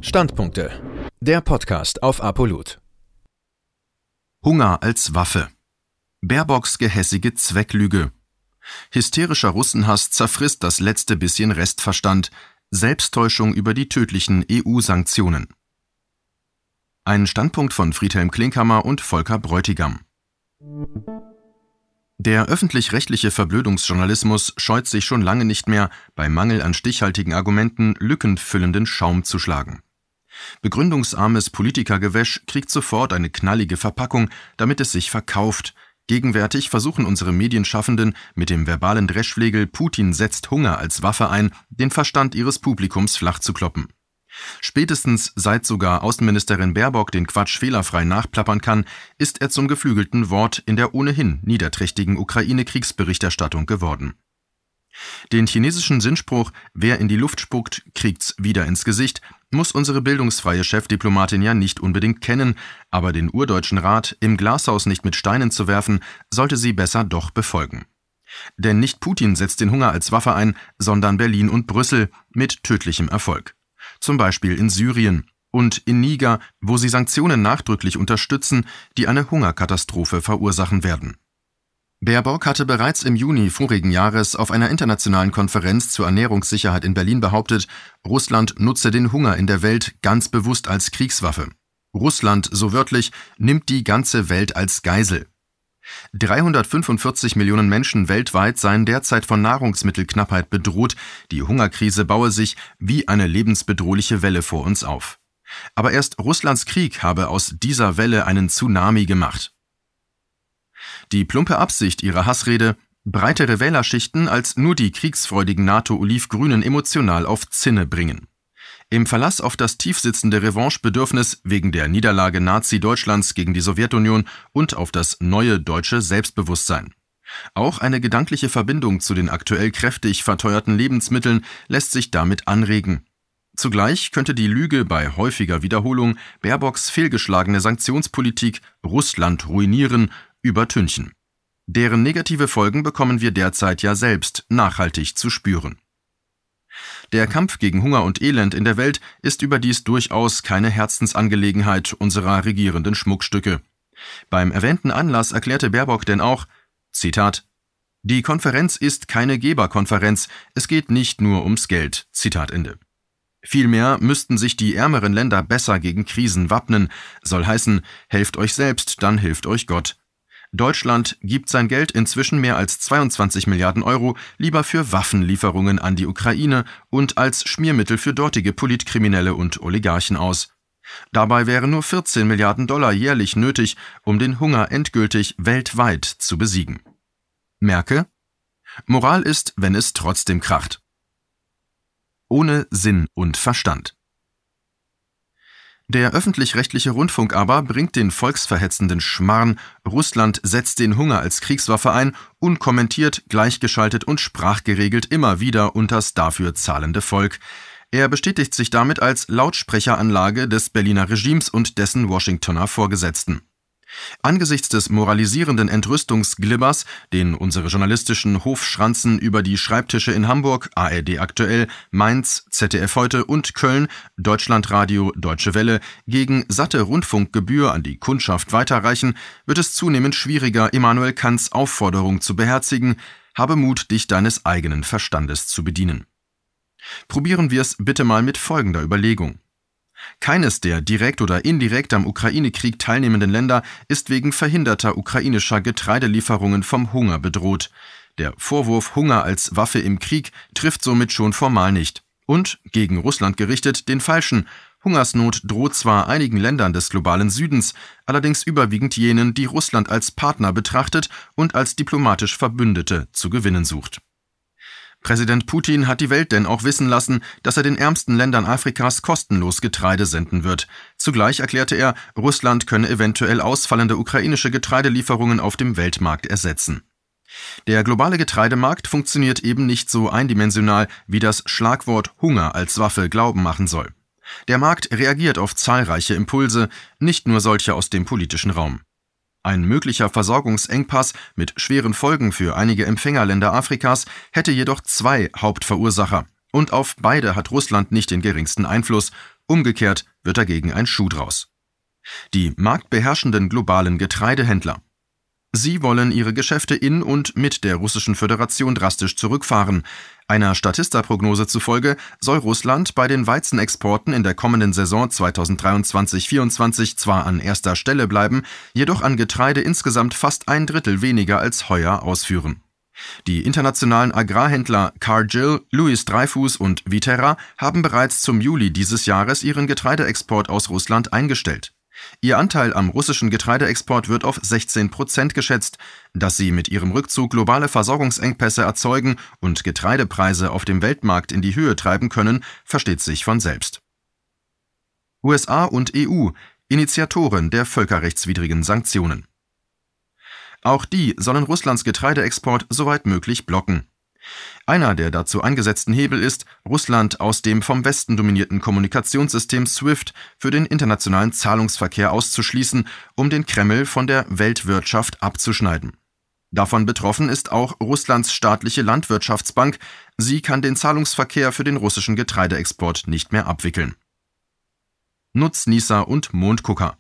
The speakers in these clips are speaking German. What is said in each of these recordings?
Standpunkte. Der Podcast auf Apolut. Hunger als Waffe. Baerbocks gehässige Zwecklüge. Hysterischer Russenhass zerfrisst das letzte bisschen Restverstand. Selbsttäuschung über die tödlichen EU-Sanktionen. Ein Standpunkt von Friedhelm Klinkhammer und Volker Bräutigam. Der öffentlich-rechtliche Verblödungsjournalismus scheut sich schon lange nicht mehr, bei Mangel an stichhaltigen Argumenten lückenfüllenden Schaum zu schlagen. Begründungsarmes Politikergewäsch kriegt sofort eine knallige Verpackung, damit es sich verkauft. Gegenwärtig versuchen unsere Medienschaffenden mit dem verbalen Dreschflegel „Putin setzt Hunger als Waffe ein“, den Verstand ihres Publikums flach zu kloppen. Spätestens seit sogar Außenministerin Baerbock den Quatsch fehlerfrei nachplappern kann, ist er zum geflügelten Wort in der ohnehin niederträchtigen Ukraine-Kriegsberichterstattung geworden. Den chinesischen Sinnspruch „Wer in die Luft spuckt, kriegt's wieder ins Gesicht“ muss unsere bildungsfreie Chefdiplomatin ja nicht unbedingt kennen, aber den urdeutschen Rat, im Glashaus nicht mit Steinen zu werfen, sollte sie besser doch befolgen. Denn nicht Putin setzt den Hunger als Waffe ein, sondern Berlin und Brüssel mit tödlichem Erfolg. Zum Beispiel in Syrien und in Niger, wo sie Sanktionen nachdrücklich unterstützen, die eine Hungerkatastrophe verursachen werden. Baerbock hatte bereits im Juni vorigen Jahres auf einer internationalen Konferenz zur Ernährungssicherheit in Berlin behauptet, Russland nutze den Hunger in der Welt ganz bewusst als Kriegswaffe. Russland, so wörtlich, nimmt die ganze Welt als Geisel. 345 Millionen Menschen weltweit seien derzeit von Nahrungsmittelknappheit bedroht, die Hungerkrise baue sich wie eine lebensbedrohliche Welle vor uns auf. Aber erst Russlands Krieg habe aus dieser Welle einen Tsunami gemacht. Die plumpe Absicht ihrer Hassrede, breitere Wählerschichten als nur die kriegsfreudigen NATO-Olivgrünen emotional auf Zinne bringen. Im Verlass auf das tiefsitzende Revanchebedürfnis wegen der Niederlage Nazi-Deutschlands gegen die Sowjetunion und auf das neue deutsche Selbstbewusstsein. Auch eine gedankliche Verbindung zu den aktuell kräftig verteuerten Lebensmitteln lässt sich damit anregen. Zugleich könnte die Lüge bei häufiger Wiederholung Baerbocks fehlgeschlagene Sanktionspolitik Russland ruinieren übertünchen. Deren negative Folgen bekommen wir derzeit ja selbst nachhaltig zu spüren. Der Kampf gegen Hunger und Elend in der Welt ist überdies durchaus keine Herzensangelegenheit unserer regierenden Schmuckstücke. Beim erwähnten Anlass erklärte Baerbock denn auch, Zitat, „Die Konferenz ist keine Geberkonferenz, es geht nicht nur ums Geld“, Zitat Ende. Vielmehr müssten sich die ärmeren Länder besser gegen Krisen wappnen, soll heißen, helft euch selbst, dann hilft euch Gott. Deutschland gibt sein Geld, inzwischen mehr als 22 Milliarden Euro, lieber für Waffenlieferungen an die Ukraine und als Schmiermittel für dortige Politkriminelle und Oligarchen aus. Dabei wären nur 14 Milliarden Dollar jährlich nötig, um den Hunger endgültig weltweit zu besiegen. Merke: Moral ist, wenn es trotzdem kracht. Ohne Sinn und Verstand. Der öffentlich-rechtliche Rundfunk aber bringt den volksverhetzenden Schmarrn „Russland setzt den Hunger als Kriegswaffe ein“ unkommentiert, gleichgeschaltet und sprachgeregelt immer wieder unters dafür zahlende Volk. Er bestätigt sich damit als Lautsprecheranlage des Berliner Regimes und dessen Washingtoner Vorgesetzten. Angesichts des moralisierenden Entrüstungsglibbers, den unsere journalistischen Hofschranzen über die Schreibtische in Hamburg, ARD aktuell, Mainz, ZDF heute und Köln, Deutschlandradio, Deutsche Welle, gegen satte Rundfunkgebühr an die Kundschaft weiterreichen, wird es zunehmend schwieriger, Immanuel Kants Aufforderung zu beherzigen: Habe Mut, dich deines eigenen Verstandes zu bedienen. Probieren wir es bitte mal mit folgender Überlegung. Keines der direkt oder indirekt am Ukraine-Krieg teilnehmenden Länder ist wegen verhinderter ukrainischer Getreidelieferungen vom Hunger bedroht. Der Vorwurf Hunger als Waffe im Krieg trifft somit schon formal nicht. Und, gegen Russland gerichtet, den falschen. Hungersnot droht zwar einigen Ländern des globalen Südens, allerdings überwiegend jenen, die Russland als Partner betrachtet und als diplomatisch Verbündete zu gewinnen sucht. Präsident Putin hat die Welt denn auch wissen lassen, dass er den ärmsten Ländern Afrikas kostenlos Getreide senden wird. Zugleich erklärte er, Russland könne eventuell ausfallende ukrainische Getreidelieferungen auf dem Weltmarkt ersetzen. Der globale Getreidemarkt funktioniert eben nicht so eindimensional, wie das Schlagwort Hunger als Waffe glauben machen soll. Der Markt reagiert auf zahlreiche Impulse, nicht nur solche aus dem politischen Raum. Ein möglicher Versorgungsengpass mit schweren Folgen für einige Empfängerländer Afrikas hätte jedoch zwei Hauptverursacher: Und auf beide hat Russland nicht den geringsten Einfluss. Umgekehrt wird dagegen ein Schuh draus. Die marktbeherrschenden globalen Getreidehändler. Sie wollen ihre Geschäfte in und mit der Russischen Föderation drastisch zurückfahren. Einer Statista-Prognose zufolge soll Russland bei den Weizenexporten in der kommenden Saison 2023/24 zwar an erster Stelle bleiben, jedoch an Getreide insgesamt fast ein Drittel weniger als heuer ausführen. Die internationalen Agrarhändler Cargill, Louis Dreyfus und Viterra haben bereits zum Juli dieses Jahres ihren Getreideexport aus Russland eingestellt. Ihr Anteil am russischen Getreideexport wird auf 16% geschätzt. Dass sie mit ihrem Rückzug globale Versorgungsengpässe erzeugen und Getreidepreise auf dem Weltmarkt in die Höhe treiben können, versteht sich von selbst. USA und EU, Initiatoren der völkerrechtswidrigen Sanktionen. Auch die sollen Russlands Getreideexport soweit möglich blocken. Einer der dazu eingesetzten Hebel ist, Russland aus dem vom Westen dominierten Kommunikationssystem SWIFT für den internationalen Zahlungsverkehr auszuschließen, um den Kreml von der Weltwirtschaft abzuschneiden. Davon betroffen ist auch Russlands staatliche Landwirtschaftsbank. Sie kann den Zahlungsverkehr für den russischen Getreideexport nicht mehr abwickeln. Nutznießer und Mondgucker.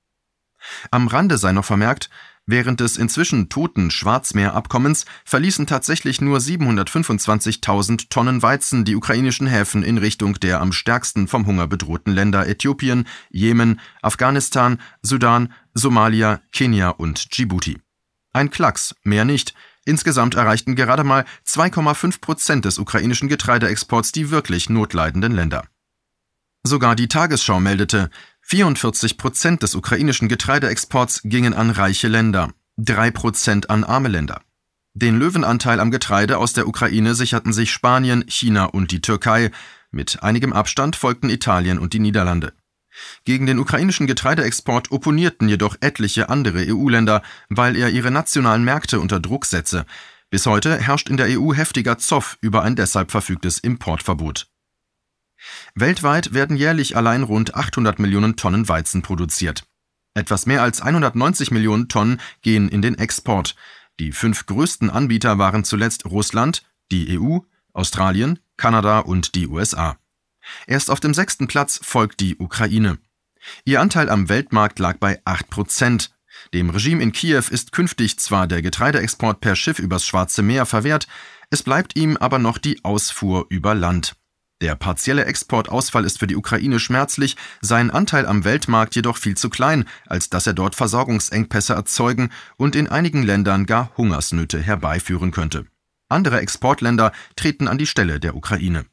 Am Rande sei noch vermerkt, während des inzwischen toten Schwarzmeerabkommens verließen tatsächlich nur 725.000 Tonnen Weizen die ukrainischen Häfen in Richtung der am stärksten vom Hunger bedrohten Länder Äthiopien, Jemen, Afghanistan, Sudan, Somalia, Kenia und Djibouti. Ein Klacks, mehr nicht. Insgesamt erreichten gerade mal 2,5% des ukrainischen Getreideexports die wirklich notleidenden Länder. Sogar die Tagesschau meldete, 44% des ukrainischen Getreideexports gingen an reiche Länder, 3% an arme Länder. Den Löwenanteil am Getreide aus der Ukraine sicherten sich Spanien, China und die Türkei. Mit einigem Abstand folgten Italien und die Niederlande. Gegen den ukrainischen Getreideexport opponierten jedoch etliche andere EU-Länder, weil er ihre nationalen Märkte unter Druck setze. Bis heute herrscht in der EU heftiger Zoff über ein deshalb verfügtes Importverbot. Weltweit werden jährlich allein rund 800 Millionen Tonnen Weizen produziert. Etwas mehr als 190 Millionen Tonnen gehen in den Export. Die 5 größten Anbieter waren zuletzt Russland, die EU, Australien, Kanada und die USA. Erst auf dem 6. Platz folgt die Ukraine. Ihr Anteil am Weltmarkt lag bei 8%. Dem Regime in Kiew ist künftig zwar der Getreideexport per Schiff übers Schwarze Meer verwehrt, es bleibt ihm aber noch die Ausfuhr über Land. Der partielle Exportausfall ist für die Ukraine schmerzlich, sein Anteil am Weltmarkt jedoch viel zu klein, als dass er dort Versorgungsengpässe erzeugen und in einigen Ländern gar Hungersnöte herbeiführen könnte. Andere Exportländer treten an die Stelle der Ukraine.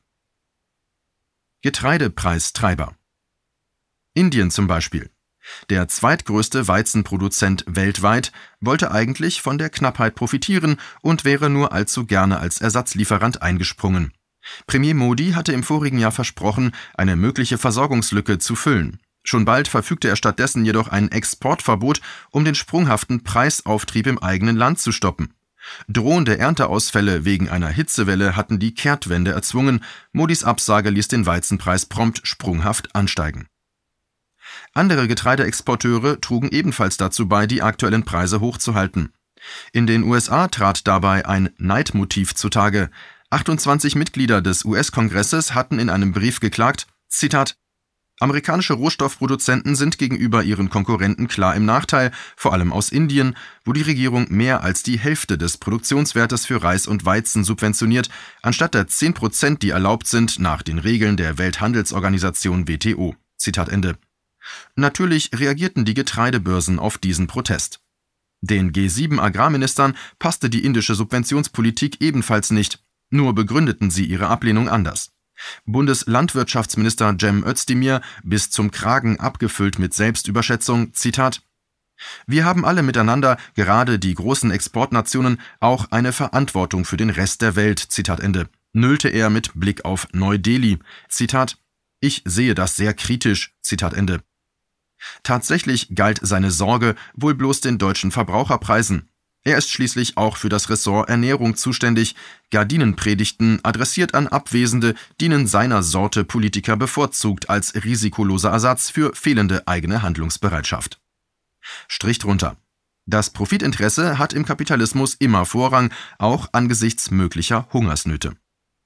Getreidepreistreiber. Indien zum Beispiel. Der zweitgrößte Weizenproduzent weltweit wollte eigentlich von der Knappheit profitieren und wäre nur allzu gerne als Ersatzlieferant eingesprungen. Premier Modi hatte im vorigen Jahr versprochen, eine mögliche Versorgungslücke zu füllen. Schon bald verfügte er stattdessen jedoch ein Exportverbot, um den sprunghaften Preisauftrieb im eigenen Land zu stoppen. Drohende Ernteausfälle wegen einer Hitzewelle hatten die Kehrtwende erzwungen. Modis Absage ließ den Weizenpreis prompt sprunghaft ansteigen. Andere Getreideexporteure trugen ebenfalls dazu bei, die aktuellen Preise hochzuhalten. In den USA trat dabei ein Neidmotiv zutage. 28 Mitglieder des US-Kongresses hatten in einem Brief geklagt, Zitat, amerikanische Rohstoffproduzenten sind gegenüber ihren Konkurrenten klar im Nachteil, vor allem aus Indien, wo die Regierung mehr als die Hälfte des Produktionswertes für Reis und Weizen subventioniert, anstatt der 10%, die erlaubt sind nach den Regeln der Welthandelsorganisation WTO. Zitat Ende. Natürlich reagierten die Getreidebörsen auf diesen Protest. Den G7-Agrarministern passte die indische Subventionspolitik ebenfalls nicht. Nur begründeten sie ihre Ablehnung anders. Bundeslandwirtschaftsminister Cem Özdemir, bis zum Kragen abgefüllt mit Selbstüberschätzung, Zitat: Wir haben alle miteinander, gerade die großen Exportnationen, auch eine Verantwortung für den Rest der Welt, Zitat Ende, nüllte er mit Blick auf Neu-Delhi. Zitat: Ich sehe das sehr kritisch, Zitat Ende. Tatsächlich galt seine Sorge wohl bloß den deutschen Verbraucherpreisen. Er ist schließlich auch für das Ressort Ernährung zuständig. Gardinenpredigten, adressiert an Abwesende, dienen seiner Sorte Politiker bevorzugt als risikoloser Ersatz für fehlende eigene Handlungsbereitschaft. Strich drunter. Das Profitinteresse hat im Kapitalismus immer Vorrang, auch angesichts möglicher Hungersnöte.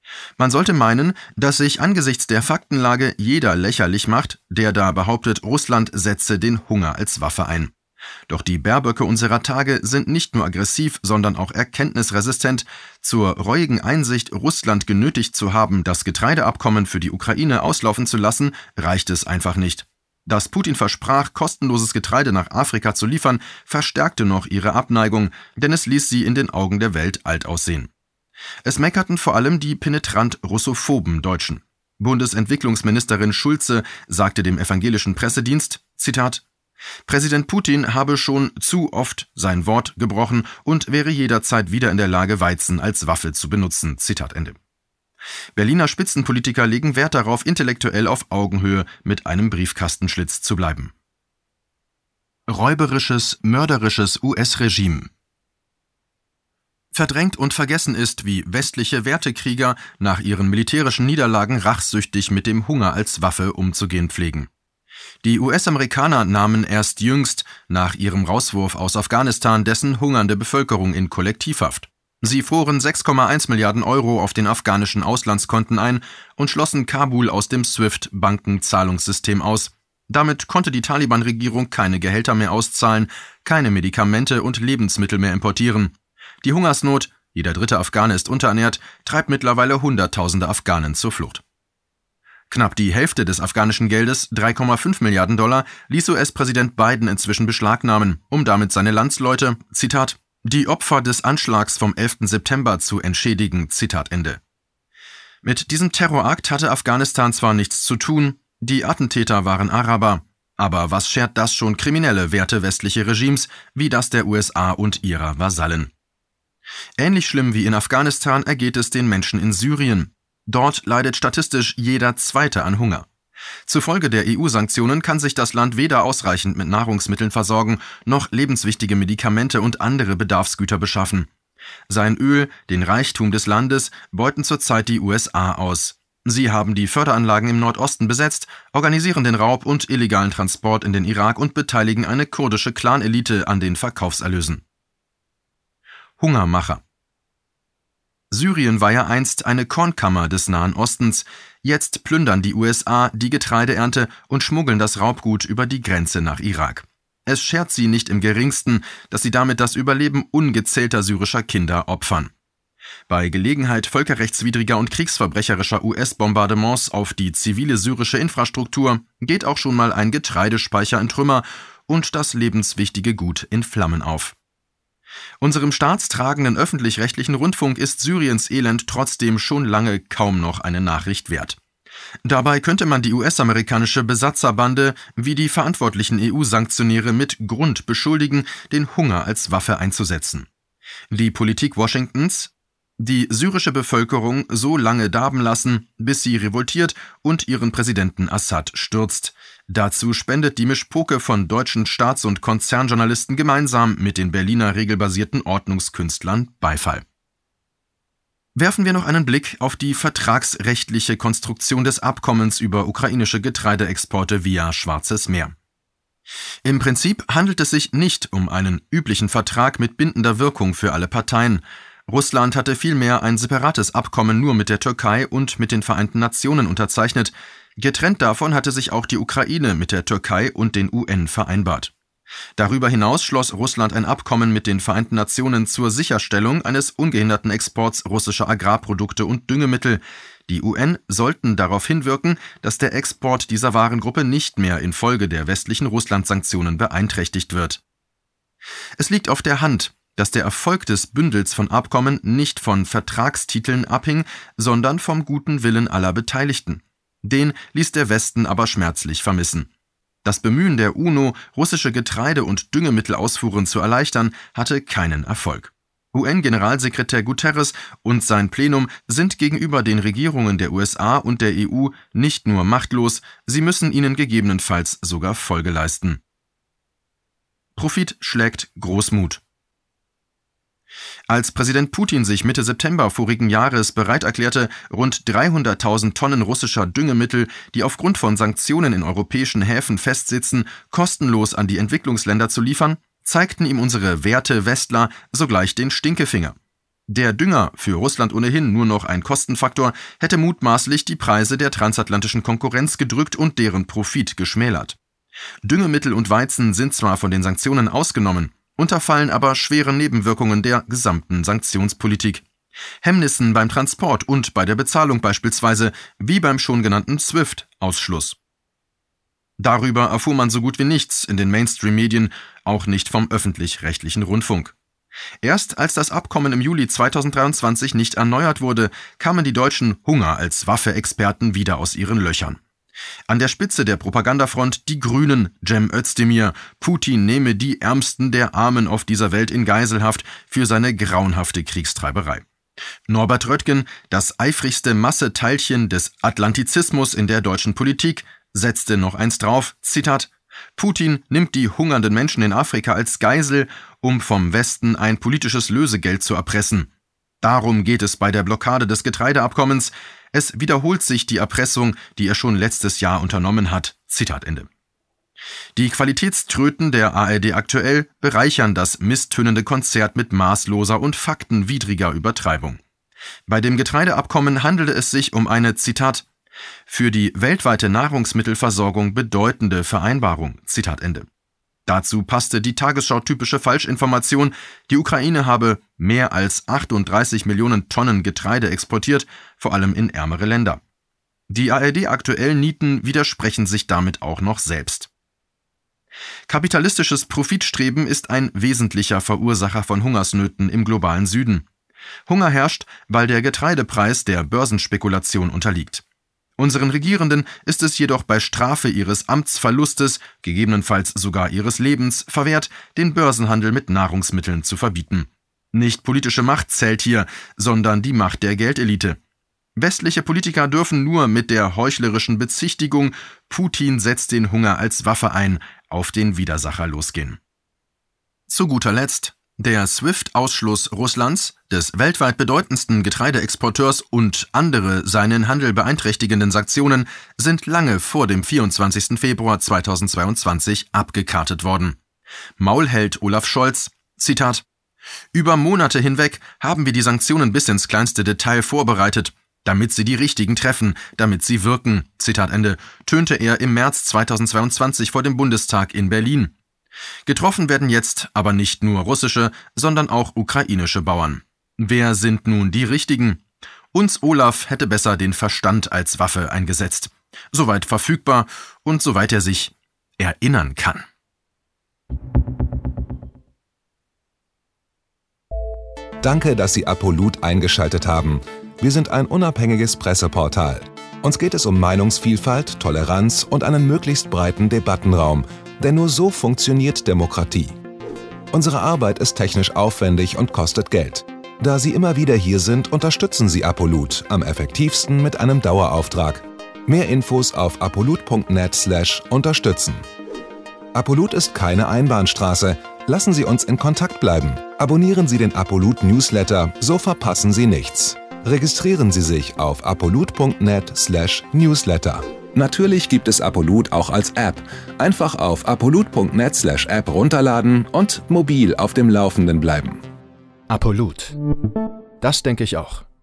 Man sollte meinen, dass sich angesichts der Faktenlage jeder lächerlich macht, der da behauptet, Russland setze den Hunger als Waffe ein. Doch die Baerböcke unserer Tage sind nicht nur aggressiv, sondern auch erkenntnisresistent. Zur reuigen Einsicht, Russland genötigt zu haben, das Getreideabkommen für die Ukraine auslaufen zu lassen, reicht es einfach nicht. Dass Putin versprach, kostenloses Getreide nach Afrika zu liefern, verstärkte noch ihre Abneigung, denn es ließ sie in den Augen der Welt alt aussehen. Es meckerten vor allem die penetrant russophoben Deutschen. Bundesentwicklungsministerin Schulze sagte dem evangelischen Pressedienst, Zitat, Präsident Putin habe schon zu oft sein Wort gebrochen und wäre jederzeit wieder in der Lage, Weizen als Waffe zu benutzen. Zitat Ende. Berliner Spitzenpolitiker legen Wert darauf, intellektuell auf Augenhöhe mit einem Briefkastenschlitz zu bleiben. Räuberisches, mörderisches US-Regime. Verdrängt und vergessen ist, wie westliche Wertekrieger nach ihren militärischen Niederlagen rachsüchtig mit dem Hunger als Waffe umzugehen pflegen. Die US-Amerikaner nahmen erst jüngst nach ihrem Rauswurf aus Afghanistan dessen hungernde Bevölkerung in Kollektivhaft. Sie froren 6,1 Milliarden Euro auf den afghanischen Auslandskonten ein und schlossen Kabul aus dem SWIFT-Bankenzahlungssystem aus. Damit konnte die Taliban-Regierung keine Gehälter mehr auszahlen, keine Medikamente und Lebensmittel mehr importieren. Die Hungersnot, jeder dritte Afghane ist unterernährt, treibt mittlerweile Hunderttausende Afghanen zur Flucht. Knapp die Hälfte des afghanischen Geldes, 3,5 Milliarden $, ließ US-Präsident Biden inzwischen beschlagnahmen, um damit seine Landsleute, Zitat, die Opfer des Anschlags vom 11. September zu entschädigen, Zitat Ende. Mit diesem Terrorakt hatte Afghanistan zwar nichts zu tun, die Attentäter waren Araber, aber was schert das schon kriminelle Werte westliche Regimes, wie das der USA und ihrer Vasallen? Ähnlich schlimm wie in Afghanistan ergeht es den Menschen in Syrien. Dort leidet statistisch jeder Zweite an Hunger. Zufolge der EU-Sanktionen kann sich das Land weder ausreichend mit Nahrungsmitteln versorgen, noch lebenswichtige Medikamente und andere Bedarfsgüter beschaffen. Sein Öl, den Reichtum des Landes, beuten zurzeit die USA aus. Sie haben die Förderanlagen im Nordosten besetzt, organisieren den Raub und illegalen Transport in den Irak und beteiligen eine kurdische Clan-Elite an den Verkaufserlösen. Hungermacher. Syrien war ja einst eine Kornkammer des Nahen Ostens. Jetzt plündern die USA die Getreideernte und schmuggeln das Raubgut über die Grenze nach Irak. Es schert sie nicht im geringsten, dass sie damit das Überleben ungezählter syrischer Kinder opfern. Bei Gelegenheit völkerrechtswidriger und kriegsverbrecherischer US-Bombardements auf die zivile syrische Infrastruktur geht auch schon mal ein Getreidespeicher in Trümmer und das lebenswichtige Gut in Flammen auf. Unserem staatstragenden öffentlich-rechtlichen Rundfunk ist Syriens Elend trotzdem schon lange kaum noch eine Nachricht wert. Dabei könnte man die US-amerikanische Besatzerbande wie die verantwortlichen EU-Sanktionäre mit Grund beschuldigen, den Hunger als Waffe einzusetzen. Die Politik Washingtons, die syrische Bevölkerung so lange darben lassen, bis sie revoltiert und ihren Präsidenten Assad stürzt. Dazu spendet die Mischpoke von deutschen Staats- und Konzernjournalisten gemeinsam mit den Berliner regelbasierten Ordnungskünstlern Beifall. Werfen wir noch einen Blick auf die vertragsrechtliche Konstruktion des Abkommens über ukrainische Getreideexporte via Schwarzes Meer. Im Prinzip handelt es sich nicht um einen üblichen Vertrag mit bindender Wirkung für alle Parteien. Russland hatte vielmehr ein separates Abkommen nur mit der Türkei und mit den Vereinten Nationen unterzeichnet. Getrennt davon hatte sich auch die Ukraine mit der Türkei und den UN vereinbart. Darüber hinaus schloss Russland ein Abkommen mit den Vereinten Nationen zur Sicherstellung eines ungehinderten Exports russischer Agrarprodukte und Düngemittel. Die UN sollten darauf hinwirken, dass der Export dieser Warengruppe nicht mehr infolge der westlichen Russland-Sanktionen beeinträchtigt wird. Es liegt auf der Hand, dass der Erfolg des Bündels von Abkommen nicht von Vertragstiteln abhing, sondern vom guten Willen aller Beteiligten. Den ließ der Westen aber schmerzlich vermissen. Das Bemühen der UNO, russische Getreide- und Düngemittelausfuhren zu erleichtern, hatte keinen Erfolg. UN-Generalsekretär Guterres und sein Plenum sind gegenüber den Regierungen der USA und der EU nicht nur machtlos, sie müssen ihnen gegebenenfalls sogar Folge leisten. Profit schlägt Großmut. Als Präsident Putin sich Mitte September vorigen Jahres bereit erklärte, rund 300.000 Tonnen russischer Düngemittel, die aufgrund von Sanktionen in europäischen Häfen festsitzen, kostenlos an die Entwicklungsländer zu liefern, zeigten ihm unsere Werte-Westler sogleich den Stinkefinger. Der Dünger, für Russland ohnehin nur noch ein Kostenfaktor, hätte mutmaßlich die Preise der transatlantischen Konkurrenz gedrückt und deren Profit geschmälert. Düngemittel und Weizen sind zwar von den Sanktionen ausgenommen, unterfallen aber schweren Nebenwirkungen der gesamten Sanktionspolitik. Hemmnissen beim Transport und bei der Bezahlung beispielsweise, wie beim schon genannten SWIFT-Ausschluss. Darüber erfuhr man so gut wie nichts in den Mainstream-Medien, auch nicht vom öffentlich-rechtlichen Rundfunk. Erst als das Abkommen im Juli 2023 nicht erneuert wurde, kamen die deutschen Hunger- als Waffe-Experten wieder aus ihren Löchern. An der Spitze der Propagandafront die Grünen, Cem Özdemir, Putin nehme die Ärmsten der Armen auf dieser Welt in Geiselhaft für seine grauenhafte Kriegstreiberei. Norbert Röttgen, das eifrigste Masseteilchen des Atlantizismus in der deutschen Politik, setzte noch eins drauf, Zitat: Putin nimmt die hungernden Menschen in Afrika als Geisel, um vom Westen ein politisches Lösegeld zu erpressen. Darum geht es bei der Blockade des Getreideabkommens. Es wiederholt sich die Erpressung, die er schon letztes Jahr unternommen hat. Zitat Ende. Die Qualitätströten der ARD aktuell bereichern das misstönende Konzert mit maßloser und faktenwidriger Übertreibung. Bei dem Getreideabkommen handelte es sich um eine, Zitat, für die weltweite Nahrungsmittelversorgung bedeutende Vereinbarung. Zitat Ende. Dazu passte die Tagesschau-typische Falschinformation, die Ukraine habe mehr als 38 Millionen Tonnen Getreide exportiert, vor allem in ärmere Länder. Die ARD-Aktuell-Nieten widersprechen sich damit auch noch selbst. Kapitalistisches Profitstreben ist ein wesentlicher Verursacher von Hungersnöten im globalen Süden. Hunger herrscht, weil der Getreidepreis der Börsenspekulation unterliegt. Unseren Regierenden ist es jedoch bei Strafe ihres Amtsverlustes, gegebenenfalls sogar ihres Lebens, verwehrt, den Börsenhandel mit Nahrungsmitteln zu verbieten. Nicht politische Macht zählt hier, sondern die Macht der Geldelite. Westliche Politiker dürfen nur mit der heuchlerischen Bezichtigung, Putin setzt den Hunger als Waffe ein, auf den Widersacher losgehen. Zu guter Letzt: Der SWIFT-Ausschluss Russlands, des weltweit bedeutendsten Getreideexporteurs, und andere seinen Handel beeinträchtigenden Sanktionen sind lange vor dem 24. Februar 2022 abgekartet worden. Maulheld Olaf Scholz, Zitat: Über Monate hinweg haben wir die Sanktionen bis ins kleinste Detail vorbereitet, damit sie die Richtigen treffen, damit sie wirken, Zitat Ende, tönte er im März 2022 vor dem Bundestag in Berlin. Getroffen werden jetzt aber nicht nur russische, sondern auch ukrainische Bauern. Wer sind nun die Richtigen? Uns Olaf hätte besser den Verstand als Waffe eingesetzt. Soweit verfügbar und soweit er sich erinnern kann. Danke, dass Sie Apolut eingeschaltet haben. Wir sind ein unabhängiges Presseportal. Uns geht es um Meinungsvielfalt, Toleranz und einen möglichst breiten Debattenraum, denn nur so funktioniert Demokratie. Unsere Arbeit ist technisch aufwendig und kostet Geld. Da Sie immer wieder hier sind, unterstützen Sie Apolut am effektivsten mit einem Dauerauftrag. Mehr Infos auf apolut.net/unterstützen. Apolut ist keine Einbahnstraße. Lassen Sie uns in Kontakt bleiben. Abonnieren Sie den Apolut Newsletter, so verpassen Sie nichts. Registrieren Sie sich auf apolut.net/newsletter. Natürlich gibt es Apolut auch als App. Einfach auf apolut.net/app runterladen und mobil auf dem Laufenden bleiben. Apolut. Das denke ich auch.